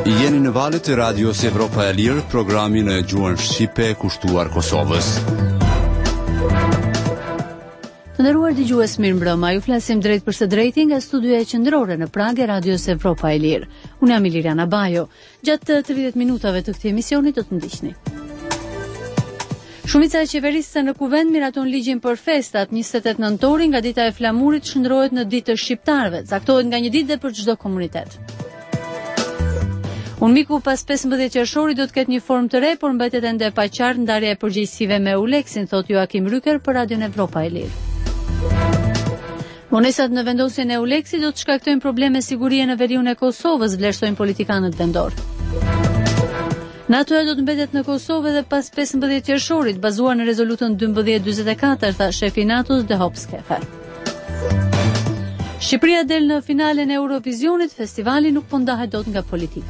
Jeni në valët e radios Evropa e Lirë, programi në gjuhën shqipe kushtuar Kosovës. Të nderuar dëgjues, mirëmbrëma. Ju flasim drejt për së drejti nga studioja qendrore në Prag e radios Evropa e Lirë. Unë jam Iliriana Bajo. Gjatë 30 minutave të këtij emisioni do të ndiqni. Shumica e qeverisë në kuvend miraton ligjin për festat. 28 nëntori nga dita e flamurit shndrohet në ditë të shqiptarëve. Caktohet nga një ditë dhe për çdo komunitet. Unmiku pas 15 qershorit do të ketë një formë të re, por mbetet ende e paqartë ndarja e përgjegjësive me Euleksin, thot Joakim Ryker për Radion Evropa e Lirë. Vonesat në vendosjen e Euleksit do të shkaktojnë probleme sigurie në veriun e Kosovës, vlerësojnë politikanët vendor. NATO do të mbetet në Kosovë edhe pas 15 qershorit, bazuar në rezolutën 1244, tha shefi i NATO-s Dehop Skefer. Shqipëria del në finalen e Eurovisionit, festivali nuk po ndahet dot nga politika.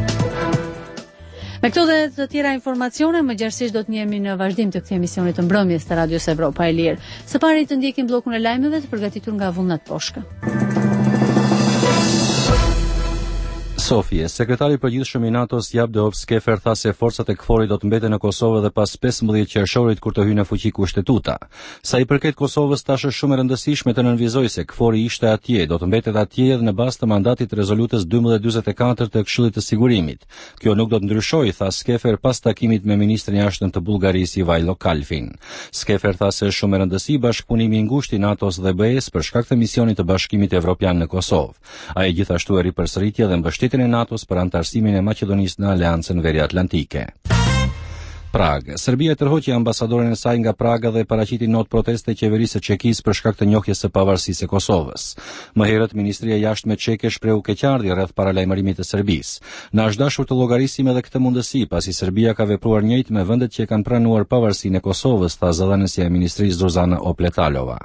Me këto dhe të tjera informacione, më gjarsisht do të njemi në vazhdim të këtij emisioni të mbrëmjes të Radios Evropa e Lirë. Së pari të ndjekim bllokun e lajmeve të përgatitur nga Vullnat Poshka. Sofie, sekretari i përgjithshëm i NATO-s Jaap de Hoop Scheffer tha se forcat e KFOR-it do të mbeten në Kosovë edhe pas 15 qershorit kur të hyjë në fuqi kushtetuta. Sa i përket Kosovës, tash është shumë e rëndësishme të nënvizoj se KFOR-i ishte atje, do të mbetet atje edhe në bazë të mandatit të rezolutës 1244 të Këshillit të Sigurimit. Kjo nuk do të ndryshojë, tha Scheffer pas takimit me ministrin e jashtëm të Bullgarisë Ivailo Kalfin. Scheffer tha se është shumë e rëndësishme bashkëpunimi i ngushtë i NATO-s dhe BE-s për shkak të misionit të Bashkimit Evropian në Kosovë. Ai gjithashtu e ripërsëritje dhe mbështetjen e NATO-s për antarësimin e Maqedonisë në Aleancën Veriatlantike. Prag. Serbia tërhoqi ambasadoren e saj nga Praga dhe paraqiti not proteste qeverisë së Çekisë për shkak të njohjes së pavarësisë së Kosovës. Më herët Ministria e Jashtme çeke shprehu keqardhje rreth paralajmërimit të Serbisë. Na është dashur të llogarisim edhe këtë mundësi, pasi Serbia ka vepruar njëjtë me vendet që kanë pranuar pavarësinë e Kosovës, tha zëdhënësja e Ministrisë Zuzana Opletalova.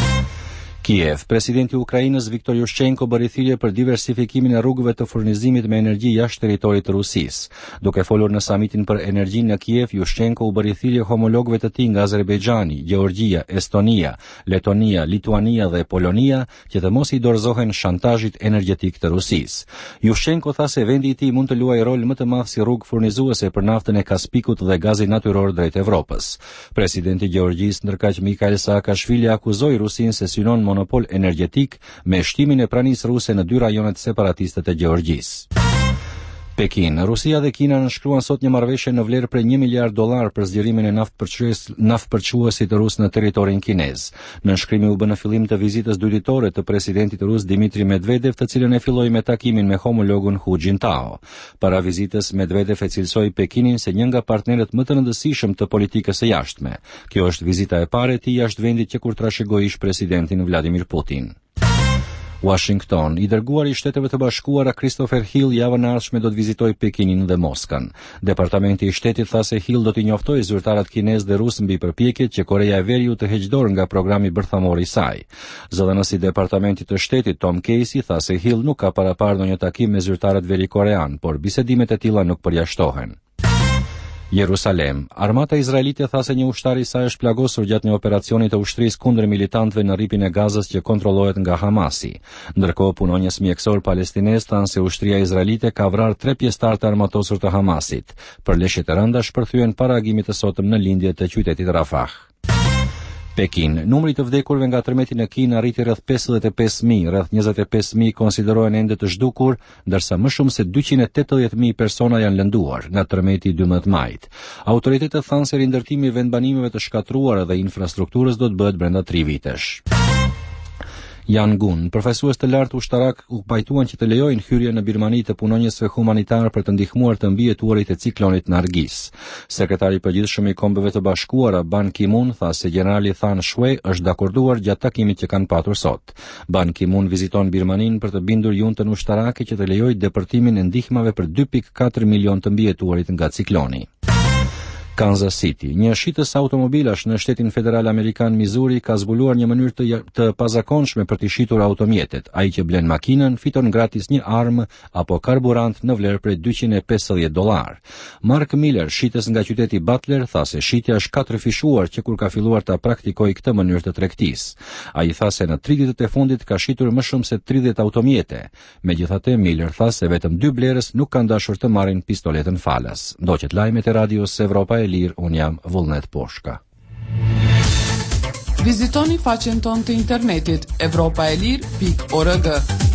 Kiev. Presidenti i Ukrainës Viktor Yushchenko bëri thirrje për diversifikimin e rrugëve të furnizimit me energji jashtë territorit të Rusisë. Duke folur në samitin për energjinë në Kiev, Yushchenko u bëri thirrje homologëve të tij nga Azerbajxhani, Gjeorgjia, Estonia, Letonia, Lituania dhe Polonia që të mos i dorëzohen shantazhit energjetik të Rusisë. Yushchenko tha se vendi i tij mund të luajë rol më të madh si rrugë furnizuese për naftën e Kaspikut dhe gazin natyror drejt Evropës. Presidenti i Gjeorgjisë ndërkaq Mikhail Saakashvili akuzoi Rusinë se synon monopol energjetik me shtimin e pranisë ruse në 2 rajonet separatiste të Gjeorgjisë. Pekin. Rusia dhe Kina nënshkruan sot një marrëveshje në vlerë prej $1 miliard për zgjerimin e naftpërçuesit rus në territorin kinez. Nënshkrimi u bë në fillim të vizitës dytitore të presidentit rus Dmitri Medvedev, të cilën e filloi me takimin me homologun Hu Jintao. Para vizitës, Medvedev e cilësoi Pekinin se një nga partnerët më të rëndësishëm të politikës së jashtme. Kjo është vizita e parë e tij jashtë vendit që kur trashëgoi ish presidentin Vladimir Putin. Washington. I dërguari i Shteteve të Bashkuara Christopher Hill javën e ardhshme do të vizitojë Pekinin dhe Moskën. Departamenti i Shtetit tha se Hill do t'i njoftojë zyrtarët kinez dhe rus mbi përpjekjet që Korea e Veriut të heqë dorë nga programi bërthamor i saj. Zëdhënësi i Departamentit të Shtetit Tom Casey tha se Hill nuk ka paraparë ndonjë takim me zyrtarët veri-korean, por bisedimet e tilla nuk përjashtohen. Jerusalem. Armata izraelite tha se një ushtar i saj është plagosur gjatë një operacioni të ushtrisë kundër militantëve në rripin e Gazës që kontrollohet nga Hamasi. Ndërkohë, punonjës mjekësor palestinez thanë se ushtria izraelite ka vrarë 3 pjesëtar të armatosur të Hamasit. Përleshjet e rënda shpërthyen para agimit të sotëm në lindje të qytetit Rafah. Pekin. Numri të vdekurve nga tërmeti në Kinë arriti rreth 55.000, rreth 25.000 konsiderohen ende të zhdukur, ndërsa më shumë se 280.000 persona janë lënduar nga tërmeti i 12 majit. Autoritetet thanë se rindërtimi i vendbanimeve të shkatruara dhe infrastrukturës do të bëhet brenda 3 vitesh. Yangon. Përfaqësues të lartë ushtarak u pajtuan që të lejojnë hyrje në Birmani të punonjësve humanitar për të ndihmuar të mbijetuarit e ciklonit Nargis. Sekretari i përgjithshëm i Kombeve të Bashkuara Ban Ki-moon tha se generali Than Shwe është dakorduar gjatë takimit që kanë patur sot. Ban Ki-moon viziton Birmanin për të bindur juntën ushtarake që të lejojë depërtimin e ndihmave për 2.4 milion të mbijetuarit nga cikloni. Kansas City. Një shitës automobilash në shtetin federal amerikan Missouri ka zbuluar një mënyrë të pazakonshme për të shitur automjetet. Ai që blen makinën fiton gratis një armë apo karburant në vlerë prej $250. Mark Miller, shitës nga qyteti Butler, tha se shitja është katërfishuar që kur ka filluar ta praktikojë këtë mënyrë të tregtisë. Ai tha se në 30 ditët e fundit ka shitur më shumë se 30 automjete. Megjithatë, Miller tha se vetëm 2 blerës nuk kanë dashur të marrin pistoletën falas. Ndoqet lajmet e Radios Evropa e Lirë, unë jam Vullnet Poshka. Vizitoni faqen tonë të internetit europaelir.org.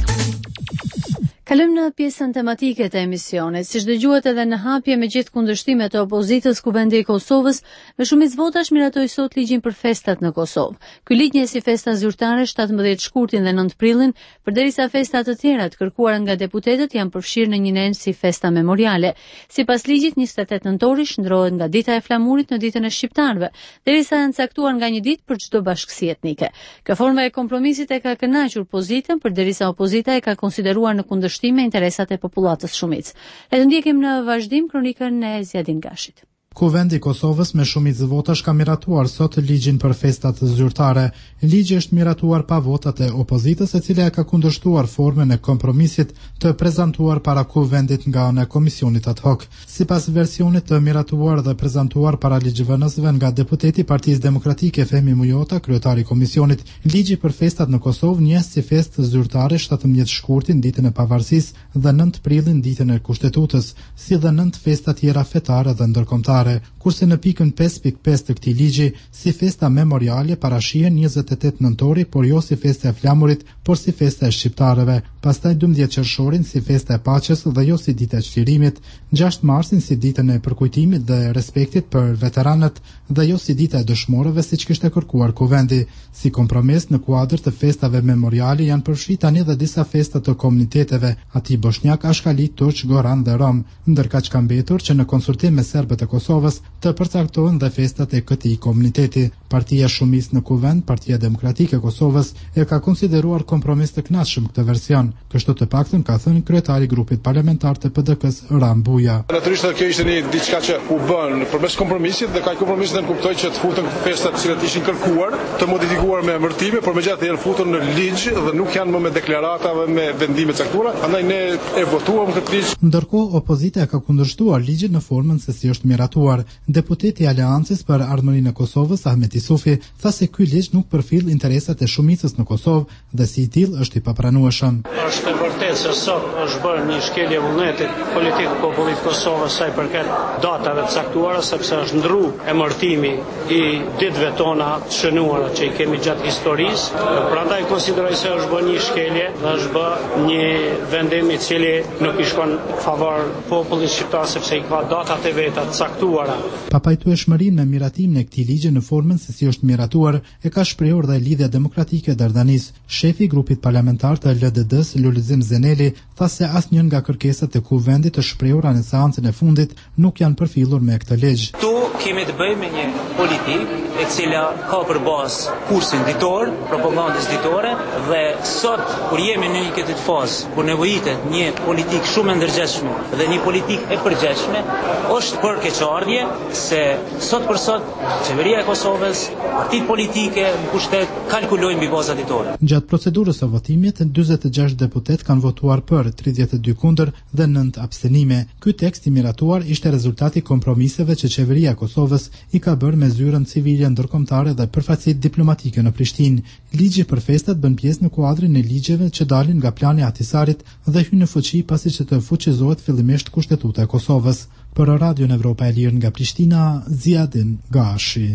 Kalojmë në pjesën tematike të emisionit. Siç dëgjuat edhe në hapje, me gjithë kundërshtimet e opozitës, Kuvendi i Kosovës me shumicë votash miratoi sot ligjin për festat në Kosovë. Ky ligj njeh si festa zyrtare 17 shkurtin dhe 9 prillin, përderisa festat të tjera të kërkuara nga deputetët janë përfshirë në një nen si festa memoriale. Sipas ligjit, 28 nëntori shndrohet nga dita e flamurit në ditën e shqiptarëve, derisa janë caktuar nga një ditë për çdo bashkësi etnike. Kjo forma e kompromisit e ka kënaqur opozitën, përderisa opozita e ka konsideruar në me interesat e popullatës shumicë. Le të ndjekim në vazhdim kronikën e Zjadin Gashit. Kuvendi i Kosovës me shumicë votash ka miratuar sot ligjin për festat zyrtare. Ligji është miratuar pa votat e opozitës, e cila ka kundërshtuar formën e kompromisit të prezantuar para Kuvendit nga ana e komisionit ad hoc. Sipas versionit të miratuar dhe prezantuar para ligjvënësve nga deputeti i Partisë Demokratike Fehmi Mujota, kryetari i komisionit, ligji për festat në Kosovë njeh si festë zyrtare 17 shkurtin ditën e pavarësisë dhe 9 prillin ditën e Kushtetutës, si dhe 9 festa tjera fetare dhe ndërkombëtare. Kurse në pikën 5.5 të këtij ligji, si festa memoriale parashihen 28 nëntori, por jo si festa e flamurit, por si festa e shqiptarëve. Pastaj 12 qershorin si festa e paqes dhe jo si dita e çlirimit, 6 marsin si ditën e përkujtimit dhe respektit për veteranët dhe jo si dita e dëshmorëve siç kishte kërkuar Kuvendi. Si kompromis në kuadër të festave memoriale janë përfshirë tani edhe disa festa të komuniteteve, aty bosnjak, ashkali, turq, goran dhe rom, ndërkaq ka mbetur që në konsultim me serbët e Kosovës të përcaktohen dhe festat e këtij komuniteti. Partia shumicë në Kuvend, Partia Demokratike e Kosovës, e ka konsideruar kompromis të kënaqshëm këtë version. Kështu të paktën ka thënë kryetari i grupit parlamentar të PDK-s Ram Buja. Natyrisht kjo ishte një diçka që u bën përmes kompromisit dhe ka kompromis në kuptoj që të futen festat që ishin kërkuar, të modifikuar me emërtime, por megjithatë janë futur në ligj dhe nuk janë më me deklarata dhe me vendime caktuara. Prandaj ne e votuam këtë ligj. Ndërkohë opozita ka kundërshtuar ligjin në formën se si është miratuar. Deputeti i Aleancës për Ardhmërinë e Kosovës, Ahmet Isufi, tha se ky ligj nuk përfill interesat e shumicës në Kosovë dhe si i tillë është i papranueshëm. Është vërtet se sot është bërë një shkelje vullnetit politik popullit Kosovës sa i përket datave të caktuara, sepse është ndrruar emërtimi i ditëve tona të shënuara që i kemi gjatë historisë. Prandaj konsideroj se është bërë një shkelje dhe është bërë një vendim i cili nuk i shkon favor popullit shqiptar sepse i ka datat e veta të caktuara. Papajtueshmërinë me miratimin e këtij ligji në formën se si është miratuar e ka shprehur dhe Lidhja Demokratike e Dardanis. Shefi i grupit parlamentar të LDD-s, Lulizim Zeneli, tha se asnjë nga kërkesat e Kuvendit të shprehura në seancën e fundit nuk janë përfillur me këtë ligj. Tu kemi të bëjmë me një politikë e cila ka për bazë kursin ditor, propagandës ditore, dhe sot kur jemi në një këtë fazë kur nevojitet një politikë shumë e ndërgjegjshme dhe një politikë e përgjegjshme, është për keqardhje se sot për sot qeveria e Kosovës, partitë politike në pushtet kalkulojnë mbi baza ditore. Gjatë procedurës së votimit, 46 deputet kanë votuar për, 32 kundër dhe 9 abstenime. Ky tekst i miratuar ishte rezultati i kompromiseve që qeveria e Kosovës i ka bërë me zyrën civile ndërkombëtare dhe përfaqësitë diplomatike në Prishtinë. Ligji për festat bën pjesë në kuadrin e ligjeve që dalin nga plani i Ahtisarit dhe hyn në fuqi pasi që të fuqizohet fillimisht Kushtetuta e Kosovës. Për Radion Evropa e Lirë nga Prishtina, Zjadin Gashi.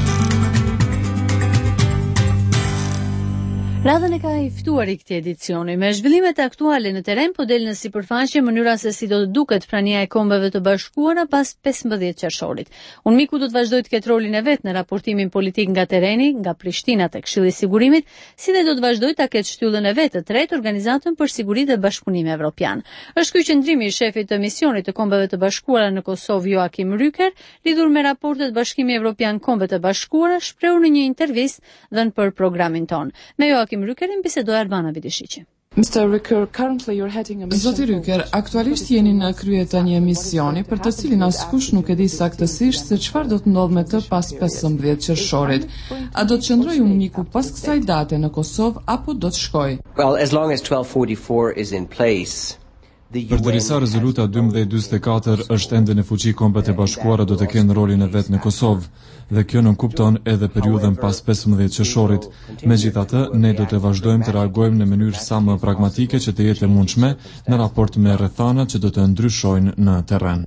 Radhën e ka i ftuar i këtij edicioni. Me zhvillimet aktuale në terren po del në sipërfaqe mënyra se si do të duket prania e Kombeve të Bashkuara pas 15 qershorit. UNMIK-u do të vazhdojë të ketë rolin e vet në raportimin politik nga terreni, nga Prishtina tek Këshilli i Sigurimit, si dhe do të vazhdojë ta ketë shtyllën e vet të tretë Organizatën për Siguri dhe Bashkëpunim Evropian. Është ky qëndrimi i shefit të misionit të Kombeve të Bashkuara në Kosovë, Joachim Rüker, lidhur me raportet Bashkimi Evropian Kombeve të Bashkuara, shprehur në një intervistë dhënë për programin ton. Me Joachim Rükerin bisedoi Albana Vidishiqi. Zoti Ryker, aktualisht jeni në krye të një misioni për të cilin askush nuk e di saktësisht se çfarë do të ndodhë me të pas 15 qershorit. A do të qëndrojë UNMIK-u pas kësaj date në Kosovë apo do të shkojë? Well, as long as 1244 is in place, Përderisa rezoluta 1244 është ende në fuqi, Kombet e Bashkuara do të kenë rolin e vet në Kosovë, dhe kjo nuk kupton edhe periudhën pas 15 qershorit. Megjithatë, ne do të vazhdojmë të reagojmë në mënyrë sa më pragmatike që të jetë e mundshme në raport me rrethanat që do të ndryshojnë në terren.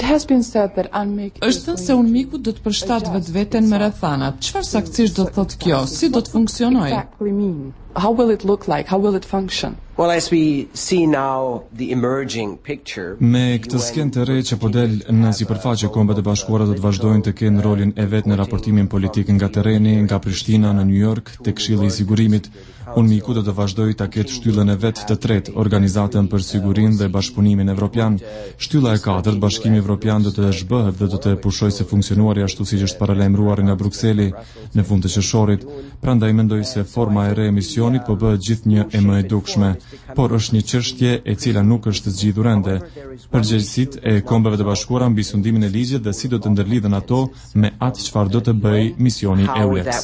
Është thënë se UNMIK-u do të përshtat vetveten me rrethanat. Çfarë saktësisht do të thotë kjo? Si do të funksionojë? How will it look like? How will it function? well, as we see now the emerging picture. Me këtë skenë të re që po del në sipërfaqe, Kombet e Bashkuara do të vazhdojnë të kenë rolin e vet në raportimin politik nga terreni, nga Prishtina në New York, te Këshilli i Sigurimit. UNMIK-u do të vazhdojë ta ketë shtyllën e vet të tretë, Organizatën për Sigurinë dhe Bashkëpunimin Evropian. Shtylla e katërt, Bashkimi Evropian, do të zhbëhet dhe do të pushojë së funksionuari ashtu siç është paralajmëruar nga Brukseli në fund të qershorit. Prandaj mendoj se forma e re e misionit po bëhet gjithnjë e më e dukshme, por është një çështje e cila nuk është zgjidhur ende. Përgjegjësitë e Kombeve të Bashkuara mbi sundimin e ligjit dhe si do të ndërlidhen ato me atë çfarë do të bëjë misioni EULEX.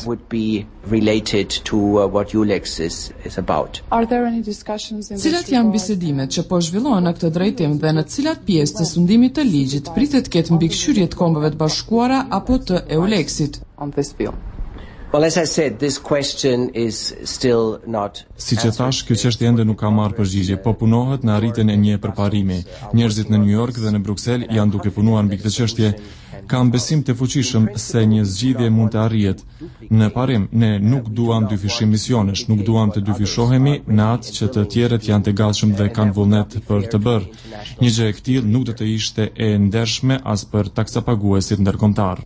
Cilat janë bisedimet që po zhvillohen në këtë drejtim dhe në cilat pjesë të sundimit të ligjit pritet ketë mbikëqyrje të Kombeve të Bashkuara apo të EULEX-it? Well, as I said, this question is still not. Siç e thash, kjo çështje ende nuk ka marrë përgjigje, po punohet në arritjen e një përparimi. Njerëzit në New York dhe në Bruksel janë duke punuar mbi këtë çështje. Kam besim të fuqishëm se një zgjidhje mund të arrihet. Në parim, ne nuk duam dyfishim misionesh, nuk duam të dyfishohemi në atë që të tjerët janë të gatshëm dhe kanë vullnet për të bërë. Një gjë e këtillë nuk do të ishte e ndershme as për taksapaguesit ndërkombëtar.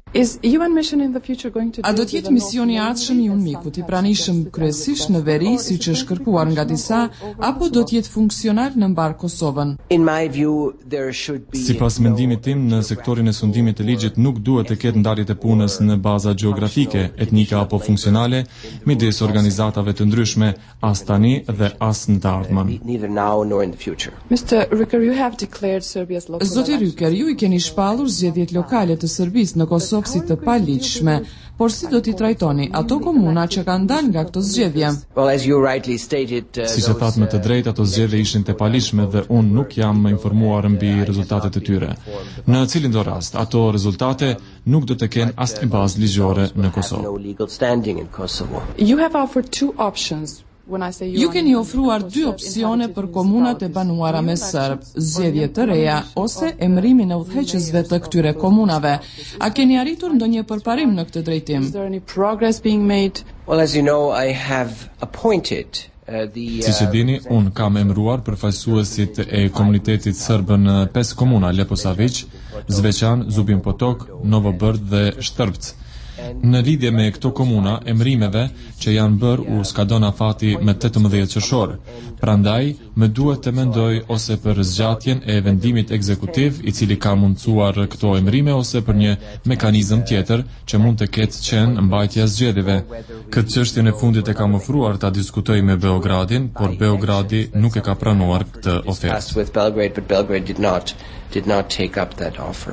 A do të jetë misioni i ardhshëm i UNMIK-ut i pranishëm kryesisht në veri siç është kërkuar nga disa, apo do të jetë funksionar në mbar Kosovën? Sipas mendimit tim, në sektorin e sundimit të ligjit nuk duhet të ketë ndarje të punës në baza gjeografike, etnike apo funksionale midis organizatave të ndryshme, as tani dhe as në të ardhmen. Zoti Ryker, ju I keni shpallur zgjedhjet lokale të Serbisë në Kosovë si të paligjshme, por si do t'i trajtoni ato komuna që kanë dalë nga këto zgjedhje? Siç e thatë me të drejtë, ato zgjedhje ishin të paligjshme dhe unë nuk jam informuar mbi rezultatet e tyre. Në cilin do rast, ato rezultate nuk do të kenë asnjë bazë ligjore në Kosovë. Ju keni ofruar 2 opsione për komunat e banuara me serb, zgjedhje të reja ose emërimin e udhëheqësve të këtyre komunave. A keni arritur ndonjë përparim në këtë drejtim? Well, as you know, I have appointed Siç e dini, unë kam emëruar përfaqësuesit e komunitetit serb në 5 komuna: Leposavić, Zvečan, Zubin Potok, Novo Brd dhe Shtrpc. Në lidhje me këto komuna, emërimeve që janë bërë u skadon afati me 18 qershor. Prandaj, më duhet të mendoj ose për zgjatjen e vendimit ekzekutiv I cili ka mundsuar këto emërime ose për një mekanizëm tjetër që mund të ketë qenë mbajtja e zgjedhjeve. Këtë çështjen e fundit e kam ofruar ta diskutoj me Beogradin, por Beogradi nuk e ka pranuar këtë ofertë. Did not take up that offer.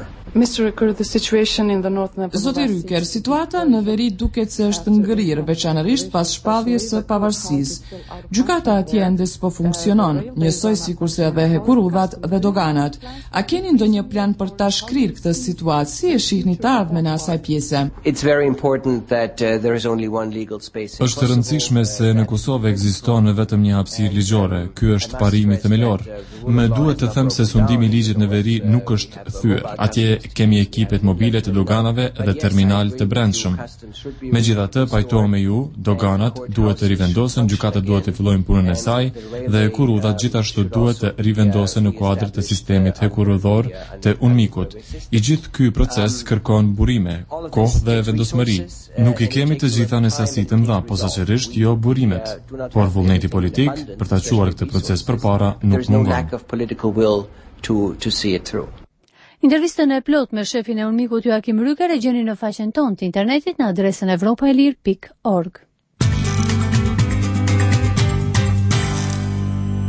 Zoti Ryker, situata në veri duket se është ngrirë, veçanërisht pas shpalljes së pavarësisë. Gjykata atje ende s'po funksionon, njësoj sikurse edhe hekurudhat dhe doganat. A keni ndonjë plan për ta shkrirë këtë situatë? Si e shihni të ardhmen në asaj pjese? Është e rëndësishme se në Kosovë ekziston vetëm një hapësirë ligjore. Ky është parimi themelor. Më duhet të them se sundimi I ligjit në veri nuk është thyer. Atje kemi ekipet mobile të doganave dhe terminal të brendshëm. Megjithatë, pajtohem me ju, doganat duhet të rivendosen, gjykata duhet të fillojnë punën e saj dhe hekurudhat gjithashtu duhet të rivendosen në kuadër të sistemit hekurudhor të UNMIK-ut. I gjithë ky proces kërkon burime, kohë dhe vendosmëri. Nuk I kemi të gjitha në sasi të mëdha, posaçërisht jo burimet, por vullneti politik për ta çuar këtë proces përpara nuk mungon. Intervistën e plot me shefin e UNMIK-ut Joakim Ryker e gjeni në faqen tonë të internetit në adresën evropaelir.org.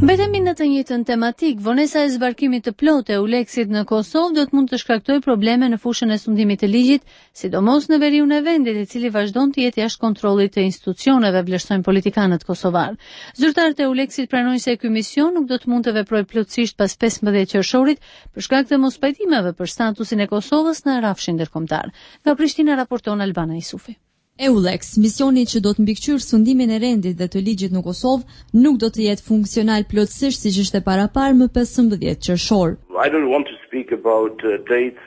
Mbetemi në të njëjtën tematik, vonesa e zbarkimit të plotë e Euleksit në Kosovë do të mund të shkaktojë probleme në fushën e sundimit të ligjit, sidomos në veriun e vendit, i cili vazhdon të jetë jashtë kontrollit të institucioneve, vlerësojnë politikanët kosovar. Zyrtarët e Euleksit pranojnë se ky mision nuk do të mund të veprojë plotësisht pas 15 qershorit për shkak të mospajtimeve për statusin e Kosovës në rrafshin ndërkombëtar. Nga Prishtina raporton Albana Isufi. Eulex, misioni që do të mbikëqyrë sundimin e rendit dhe të ligjit në Kosovë, nuk do të jetë funksional plotësisht siç ishte paraparë më 15 qershor. I don't want to speak about dates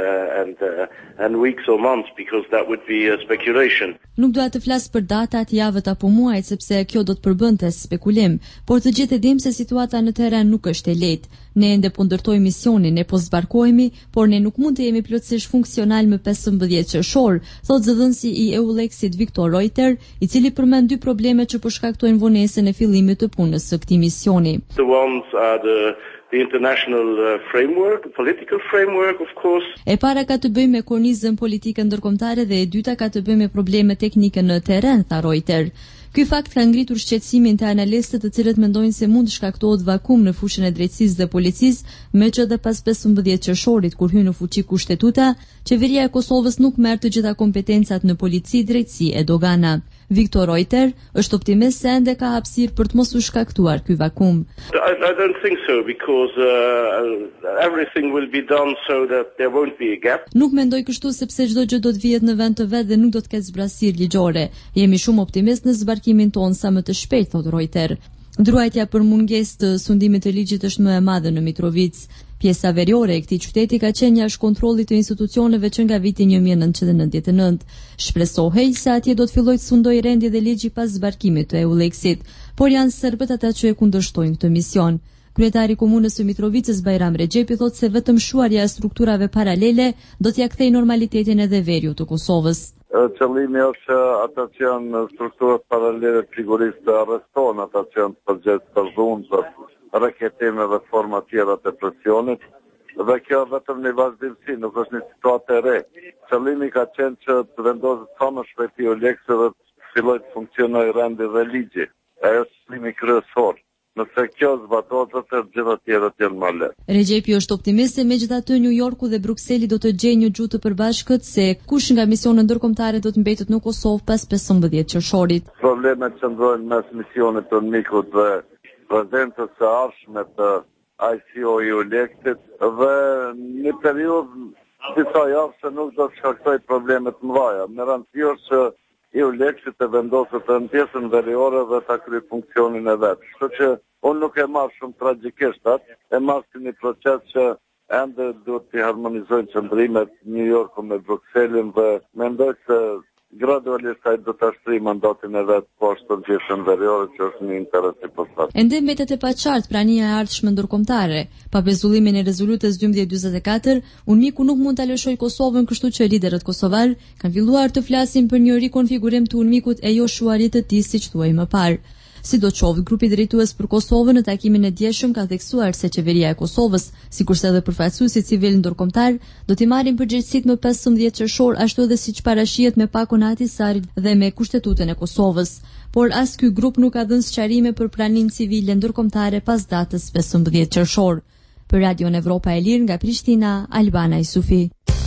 and weeks or months because that would be speculation. Nuk dua të flas për datat, javët apo muajt sepse kjo do të përbënte spekulim, por të gjithë e dim se situata në terren nuk është e lehtë. Ne ende po ndërtojmë misionin, ne po zbarkohemi, por ne nuk mund të jemi plotësisht funksional më 15 qershor, thotë zëdhënësi i Euleksit Viktor Reuter, i cili përmend dy probleme që po shkaktojnë vonesën e fillimit të punës së këtij misioni. The ones are the international framework, the political framework, of course. E para ka të bëjë me kornizën politike ndërkombëtare dhe e dyta ka të bëjë me probleme teknike në terren, tha Reuter. Ky fakt ka ngritur shqetësimin të analistët, të cilët mendojnë se mund të shkaktohet vakum në fushën e drejtësisë dhe policisë, me që edhe pas 15 qershorit kur hyn në fuqi kushtetuta, qeveria e Kosovës nuk merr të gjitha kompetencat në polici, drejtësi e dogana. Viktor Reuter është optimist se ende ka hapësirë për të mos u shkaktuar ky vakum. I don't think so because everything will be done so that there won't be a gap. Nuk mendoj kështu sepse çdo gjë do të vihet në vend të vet dhe nuk do të ketë zbrasirë ligjore. Jemi shumë optimist në zbarkimin ton sa më të shpejt, thotë Reuter. Ndruajtja për mungesë të sundimit të ligjit është më e madhe në Mitrovic. Pjesa veriore e këtij qyteti ka qenë jashtë kontrollit të institucioneve që nga viti 1999. Shpresohej se atje do të fillojë të sundojë rendi dhe ligji pas zbarkimit të Euleksit, por janë serbët ata që e kundërshtojnë këtë mision. Kryetari i komunës së Mitrovicës Bajram Rexhepi thotë se vetëm shuarja e strukturave paralele do t'ia kthejë normalitetin edhe veriut të Kosovës. Qëllimi është që ata që janë strukturat paralele të sigurisë të arrestohen, ata që janë të përgjegjës për dhunë, reketime dhe forma tjera të presionit, dhe kjo vetëm një vazhdimsi, nuk është një situatë e re. Qëllimi ka qenë që të vendoset sa më shpejt Euleksi dhe të fillojë të funksionojë rendi dhe ligji. Ajo është qëllimi kryesor. Nëse kjo zbatohet, të gjitha tjerët janë më lehtë. Rexhepi është optimist se megjithatë New Yorku dhe Brukseli do të gjejnë një gjuhë të përbashkët se kush nga misionet ndërkombëtare do të mbetet në Kosovë pas 15 qershorit. Problemet që ndrojnë mes misionit të mikut dhe prezencës së ardhshme të ICO i Euleksit dhe një periudhë disa javë që nuk do të shkaktojë probleme të mëdha. Me rëndësi është që Euleksit të vendoset në pjesën veriore dhe ta kryejë funksionin e vet. Kështu që unë nuk e marr shumë tragjikisht atë, e marr si një proces që ende duhet të harmonizojnë qëndrimet New Yorku me Brukselin dhe mendoj se gradualisht ai do ta shtrijë mandatin e vet poshtë pjesën veriore që është një interes i posaçëm. Ende mbetet e paqartë prania e ardhshme ndërkombëtare. Pa bezullimin e rezolutës 1244, UNMIK nuk mund ta lëshojë Kosovën, kështu që liderët kosovar kanë filluar të flasin për një rikonfigurim të UNMIK-ut e jo shuarit të tij siç thuaj më parë. Sidoqoftë, grupi drejtues për Kosovën në takimin e djeshëm ka theksuar se qeveria e Kosovës, sikurse edhe përfaqësuesit civil ndërkombëtar, do t'i marrin përgjegjësitë më 15 qershor, ashtu edhe siç parashihet me pakun e Ahtisarit dhe me kushtetutën e Kosovës. Por as ky grup nuk ka dhënë sqarime për praninë civile ndërkombëtare pas datës 15 qershor. Për Radion Evropa e Lirë nga Prishtina, Albana Isufi.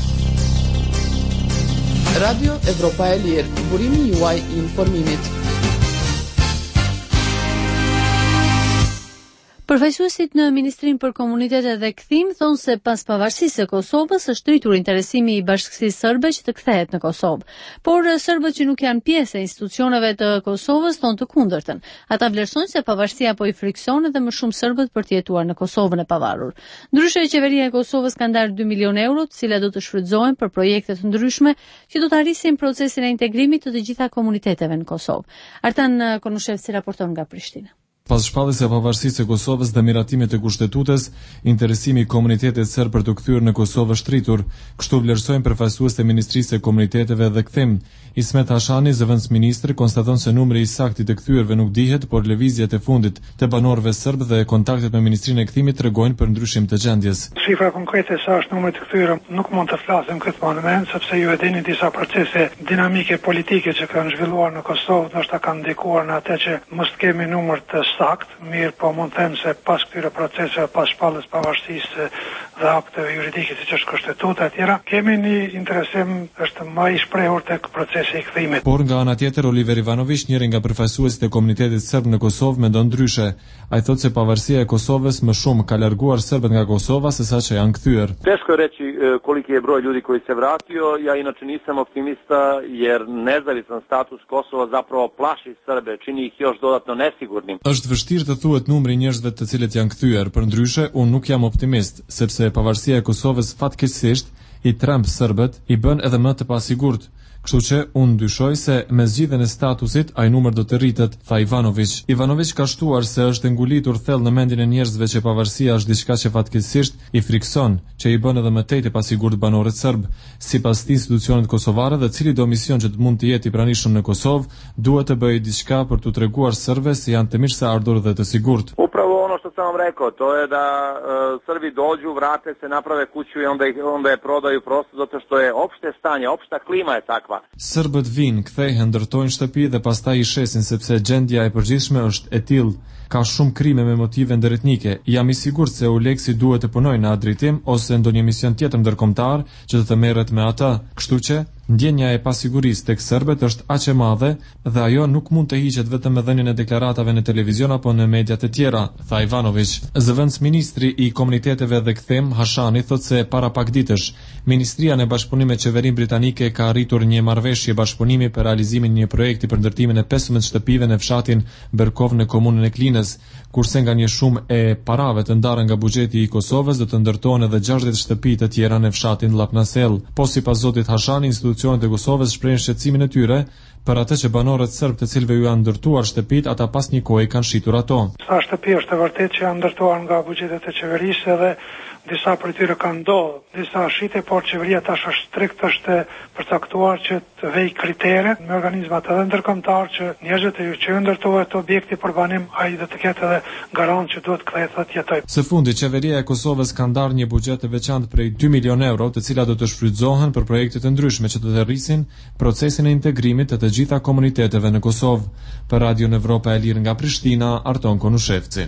Radio Evropa e Lirë, burimi juaj i informimit. Përfaqësuesit në Ministrinë për Komunitete dhe Kthim thonë se pas pavarësisë së Kosovës është rritur interesimi i bashkësisë serbe që të kthehet në Kosovë. Por serbët që nuk janë pjesë e institucioneve të Kosovës thonë të kundërtën. Ata vlerësojnë se pavarësia po i frikson edhe më shumë serbët për të jetuar në Kosovën e pavarur. Ndryshe, qeveria e Kosovës ka ndarë 2 milionë euro, të cilat do të shfrytëzohen për projekte të ndryshme që do të arrisin procesin e integrimit të gjitha komuniteteve në Kosovë. Artan Konushevci raporton nga Prishtina. Pas shpalljes së pavarësisë së Kosovës dhe miratimit të kushtetutës, interesimi i komunitetit serb për të kthyer në Kosovë është rritur, kështu vlerësojnë përfaqësuesit e Ministrisë së Komuniteteve dhe Kthim. Ismet Hashani, zëvendës ministri, konstaton se numri i saktë të kthyrëve nuk dihet, por lëvizjet e fundit të banorëve serb dhe kontaktet me Ministrinë e Kthimit tregojnë për ndryshim të gjendjes. Shifra konkrete sa është numri të kthyrë nuk mund të flasim këtë moment, sepse ju e dini disa procese dinamike politike që kanë zhvilluar në Kosovë, ndoshta kanë ndikuar në atë që mos kemi numër të sakt, mirë po mund të them se pas këtyre proceseve, pas shpalljes pavarësisë dhe akteve juridike siç është kushtetuta e tjera, kemi një interesim është më i shprehur tek procesi i kthimit. Por nga ana tjetër, Oliver Ivanović, njëri nga përfaqësuesit e komunitetit serb në Kosovë, mendon ndryshe. Ai thotë se pavarësia e Kosovës më shumë ka larguar serbët nga Kosova sesa që janë kthyer. Teško je reći koliki je broj ljudi koji se vratio. Ja inače nisam optimista jer nezavisan status Kosova zapravo plaši Srbe, čini ih još dodatno nesigurnim. Është vështirë të thuhet numri i njerëzve të cilët janë kthyer, përndryshe unë nuk jam optimist, sepse pavarësia e Kosovës fatkeqësisht i tremb serbët, i bën edhe më të pasigurt. Kështu që unë dyshoj se me zgjidhjen e statusit ai numër do të rritet, tha Ivanović. Ivanović ka shtuar se është ngulitur thellë në mendjen e njerëzve që pavarësia është diçka që fatkeqësisht i frikson, që i bën edhe më tej të pasigurt banorët serb. Sipas institucionet kosovare dhe cili do mision që mund të jetë i pranishëm në Kosovë, duhet të bëjë diçka për t'u treguar serbëve se janë të mirë se ardhur dhe të sigurt. Upravo ono što sam vam rekao, to je da Srbi dođu, vrate se, naprave kuću i onda je prodaju prosto zato što je opšte stanje, opšta klima je takva. Serbët vinë, kthehen, ndërtojnë shtëpi dhe pastaj i shesin sepse gjendja e përgjithshme është e tillë. Ka shumë krime me motive ndëretnike. Jam i sigurt se Oleksi duhet të punojë në atë drejtim ose ndonjë mision tjetër ndërkombëtar që të merret me ata. Kështu që ndjenja e pasigurisë tek serbët është aq e madhe dhe ajo nuk mund të hiqet vetëm me dhënien e deklaratave në televizion apo në mediat e tjera, tha Ivanović. Zëvendës ministri i komuniteteve dhe kthim Hashani thotë se para pak ditësh Ministria në bashkëpunim me qeverinë britanike ka arritur një marrëveshje bashkëpunimi për realizimin e një projekti për ndërtimin e 15 shtëpive në fshatin Berkov në komunën e Klinës, kurse nga një shumë e parave të ndarë nga buxheti i Kosovës do të ndërtohen edhe 60 shtëpi të tjera në fshatin Llapnasel. Po sipas zotit Hashani, institucionet e Kosovës shprehin shqetësimin e tyre për atë që banorët serb të cilëve ju janë ndërtuar shtëpit, ata pas një kohe kanë shitur ato. Sa shtëpi është e vërtet që janë ndërtuar nga buxhetet e qeverisë dhe disa për tyre kanë ndodhur, disa shite, por qeveria tash është strikt është përcaktuar që të vej kritere me organizmat edhe ndërkombëtar që njerëzit që ndërtohet objekti për banim, ai do të ketë edhe garant që duhet kthehet të jetojë. Së fundi, qeveria e Kosovës ka ndarë një buxhet të veçantë prej 2 milion euro, të cilat do të shfrytëzohen për projekte të ndryshme që do të rrisin procesin e integrimit të gjitha komuniteteve në Kosovë. Për Radio Evropa e Lirë nga Prishtina, Arton Konushevci.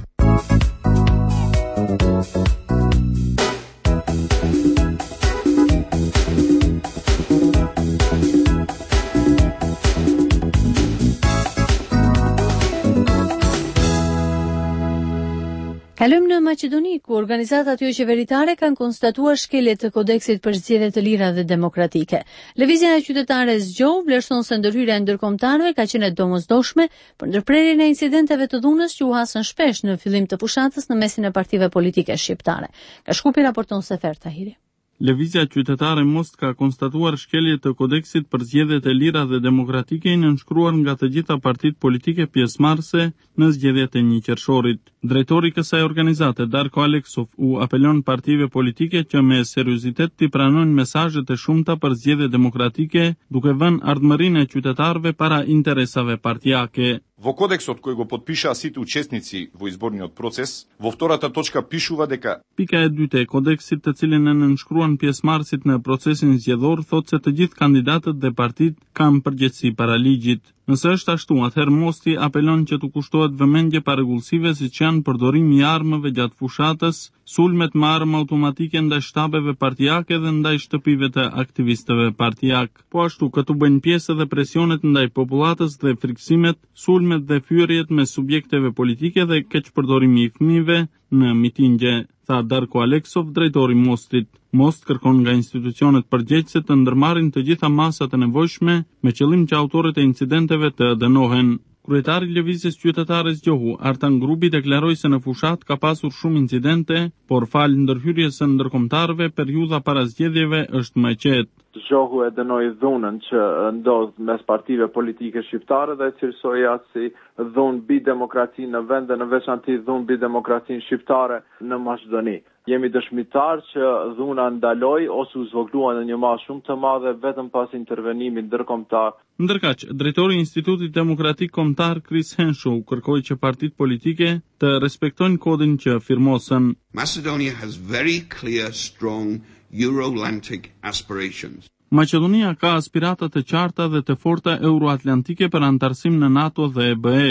Kalojmë në Maqedoni, ku organizatat jo qeveritare kanë konstatuar shkelje të kodeksit për zgjedhje të lira dhe demokratike. Lëvizja qytetare zgjoh vlerëson se ndërhyrja e ndërkombëtarëve ka qenë e domosdoshme për ndërprerjen e incidenteve të dhunës që u hasën shpesh në fillim të fushatës në mesin e partive politike shqiptare. Ka shkupi raporton Sefer Tahiri. Lëvizja qytetare Most ka konstatuar shkelje të kodeksit për zgjedhjet e lira dhe demokratike i nënshkruar nga të gjitha partitë politike pjesëmarrëse në zgjedhjet e 1 qershorit. Drejtori i kësaj organizate, Darko Aleksov, u apelon partive politike që me seriozitet t'i pranojnë mesazhet e shumta për zgjedhje demokratike, duke vënë ardhmërinë e qytetarëve para interesave partijake. Во кодексот кој го подпишаа сите учесници во изборниот процес, во втората точка пишува дека Pika e dytë e kodeksit, të cilin e nënshkruan pjesëmarrësit në procesin zgjedhor, thotë se të gjithë kandidatët dhe partitë kanë përgjegjësi para ligjit. Nëse është ashtu, atëherë Mosti apelon që të kushtohet vëmendje parregullsive siç janë përdorimi i armëve gjatë fushatës, sulmet me armë automatike ndaj shtabeve partijake dhe ndaj shtëpive të aktivistëve partijak. Po ashtu këtu bëjnë pjesë edhe presionet ndaj popullatës dhe friksimet, sulmet dhe fyerjet me subjekteve politike dhe keqpërdorimi i fëmijëve në mitingje, tha Darko Aleksov, drejtori Mostit. Most kërkon nga institucionet përgjegjëse të ndërmarrin të gjitha masat e nevojshme me qëllim që autorët e incidenteve të dënohen. Kryetari i lëvizjes qytetare zgjohu, Artan Grubi, deklaroi se në fushat ka pasur shumë incidente, por fal ndërhyrjes së ndërkombëtarëve, periudha para zgjedhjeve është më e qetë. Zgjohu e dënoi dhunën që ndodh mes partive politike shqiptare dhe cilësoi atë si dhunë mbi demokracinë në vend dhe në veçanti dhunë mbi demokracinë shqiptare në Maqedoni. Jemi dëshmitar që dhuna ndaloi ose u zvoglua në një masë shumë të madhe vetëm pas intervenimit ndërkombëtar. Ndërkaq, drejtori i Institutit Demokratik Kombëtar Chris Henshaw kërkoi që partitë politike të respektojnë kodin që firmosën. Macedonia has very clear, strong Euro-Atlantic aspirations. Maqedonia ka aspirata të qarta dhe të forta euroatlantike për antarësim në NATO dhe EBE.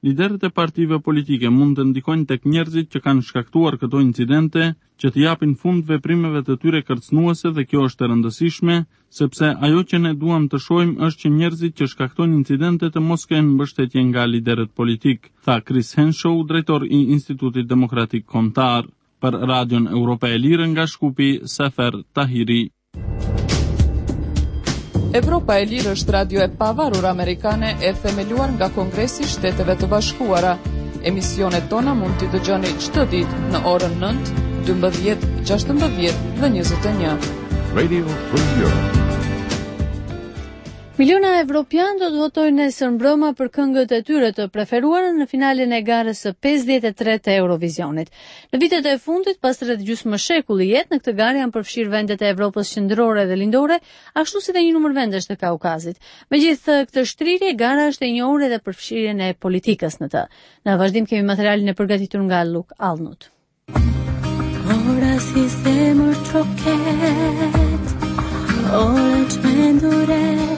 liderët e partive politike mund të ndikojnë tek njerëzit që kanë shkaktuar këto incidente, që të japin fund veprimeve të tyre kërcënuese dhe kjo është e rëndësishme, sepse ajo që ne duam të shohim është që njerëzit që shkaktojnë incidente të mos kenë mbështetje nga liderët politik, tha Chris Henshaw, drejtor i Institutit Demokratik Kombëtar. Për Radion Evropa e Lirë nga Shkupi, Sefer Tahiri. Evropa e Lirë është radio e pavarur amerikane e themeluar nga Kongresi i Shteteve të Bashkuara. Emisionet tona mund t'i dëgjoni çdo ditë në orën 9, 12, 16 dhe 21. Radio Free Europe. Miliona evropian do të votojnë nesër mbrëma për këngët e tyre të preferuara në finalen e garës së 53 të Eurovisionit. Në vitet e fundit, pas rreth gjysmë shekulli jetë, në këtë garë janë përfshirë vendet e Evropës qendrore dhe lindore, ashtu si dhe një numër vendesh të Kaukazit. Megjithë këtë shtrirje, gara është e njohur edhe për fshirjen e politikës në të. Në vazhdim kemi materialin e përgatitur nga Luk Allnut. Ora si zemër troket, ora çmenduret.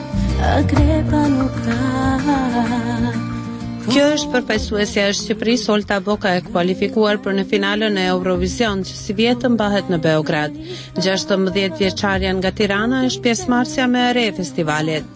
Kjo është përfaqësuesja e Shqipërisë Olta Boka e kualifikuar për në finalen e Eurovision që si vjetë mbahet në Beograd. 16 vjeçarja nga Tirana është pjesëmarrësja më e re e festivalit.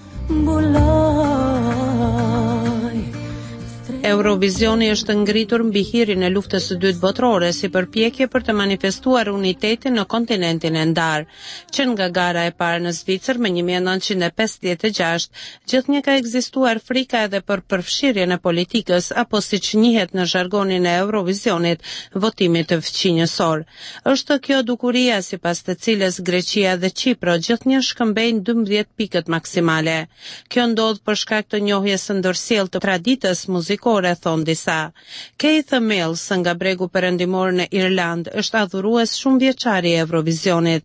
Eurovisioni është ngritur mbi hirin e luftës së dytë botërore si përpjekje për të manifestuar unitetin në kontinentin e ndarë. Që nga gara e parë në Zvicër më 1956, gjithnjë ka ekzistuar frika edhe për përfshirjen e politikës apo siç njihet në zhargonin e Eurovisionit, votimit të fqinjësor. Është kjo dukuria sipas të cilës Greqia dhe Kipro gjithnjë shkëmbejnë 12 pikët maksimale. Kjo ndodh për shkak të njohjes së ndërsjellë të traditës muzikore, thon disa. Keith Mills nga bregu perëndimor në Irland është adhurues shumë vjeçar i Eurovisionit.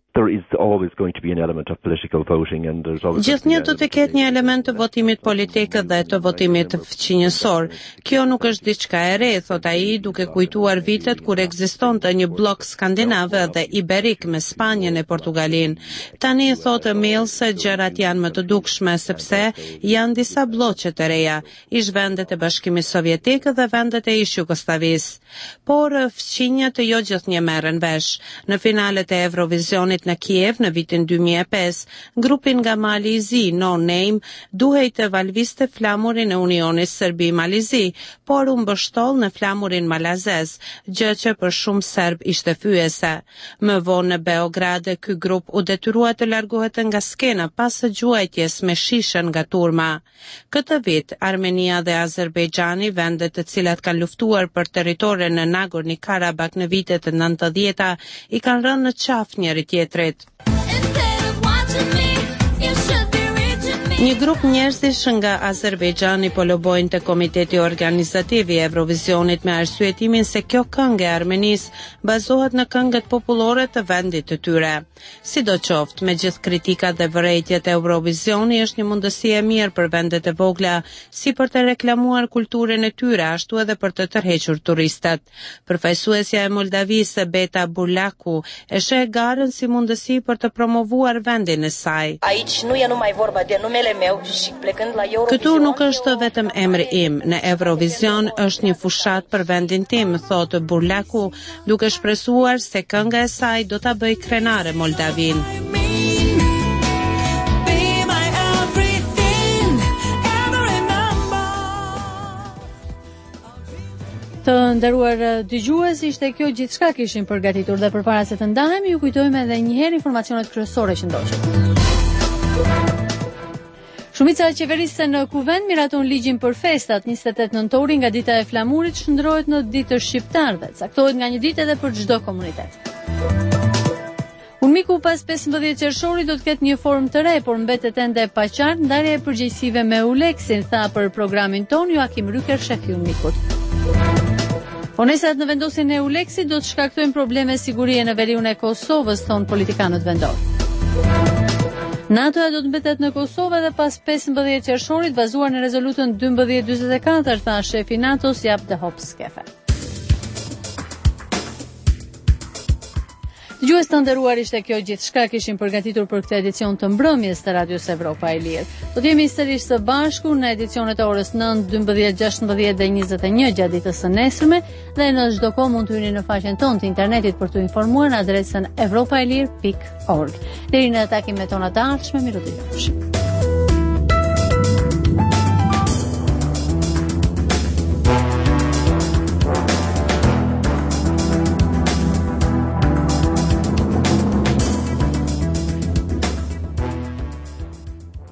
Gjithnjë do të ketë një element të votimit politik dhe të votimit fqinjësor. Kjo nuk është diçka e re, thot ai, duke kujtuar vitet kur ekzistonte një blok skandinav dhe iberik me Spanjën e Portugalin. Tani thotë Mills se gjërat janë më të dukshme sepse janë disa blloqe të reja, ish vendet e Bashkimit Sovjetik dhe vendet e ish Jugosllavisë. Por fqinjët jo gjithnjë merren vesh. Në finalet e Eurovisionit në Kiev në vitin 2005, grupin nga Malizi, No Name, duhej të valviste flamurin e Unionit Serbi-Malizi, por u mbështoll në flamurin malazez, gjë që për shumë serb ishte fyese. Më vonë në Beograd, ky grup u detyrua të largohet nga skena pas së gjuajtjes me shishën nga turma. Këtë vit, Armenia dhe Azerbejxhani, vendet të cilat kanë luftuar për territorin në Nagorno-Karabakh në vitet e 90-ta, i kanë rënë në qafë njëri tjetrit. Një grup njerëzish nga Azerbejxhani po lobojnë te Komiteti Organizativ i Eurovisionit me arsyetimin se kjo këngë e Armenisë bazohet në këngët popullore të vendit të tyre. Sidoqoftë, me gjithë kritikat dhe vërejtjet e Eurovisioni është një mundësi e mirë për vendet e vogla si për të reklamuar kulturën e tyre, ashtu edhe për të tërhequr turistët. Përfaqësuesja e Moldavisë Beta Burlaku e sheh garën si mundësi për të promovuar vendin e saj. Aici nu e numai vorba de numele meu și plecând la Eurovision. Këtu nuk është vetëm emri im, në Eurovision është një fushat për vendin tim, thotë Burlaku, duke shpresuar se kënga e saj do ta bëj krenare Moldavin. Të nderuar dëgjues, ishte kjo gjithçka kishim përgatitur dhe përpara se të ndahemi ju kujtojmë edhe një herë informacionet kryesore që ndoqën. Shumica e qeverisë në Kuvend miraton ligjin për festat. 28 nëntori nga dita e flamurit shndrohet në ditë të shqiptarëve. Caktohet nga një ditë edhe për çdo komunitet. Unmiku pas 15 qershorit do të ketë një formë të re, por mbetet ende e paqartë ndarja e përgjegjësive me Euleksin, tha për programin ton Joakim Ryker, shefi i Unmikut. Ponesat në vendosjen e Euleksit do të shkaktojnë probleme sigurie në veriun e Kosovës, thon politikanët vendor. NATO-ja do të mbetet në Kosovë edhe pas 15 qershorit, bazuar në rezolutën 1244, tha shefi NATO-s Jaap de Hoop Scheffer. Dëgjues të nderuar, ishte kjo gjithçka kishim përgatitur për këtë edicion të mbrëmjes të Radios Evropa e Lirë. Do të jemi sërish së bashku në edicionet e orës 9, 12, 16 dhe 21 gjatë ditës së nesërme dhe në çdo kohë mund të hyni në faqen tonë të internetit për të informuar në adresën europaelir.org. Deri në takimet tona të ardhshme, miru të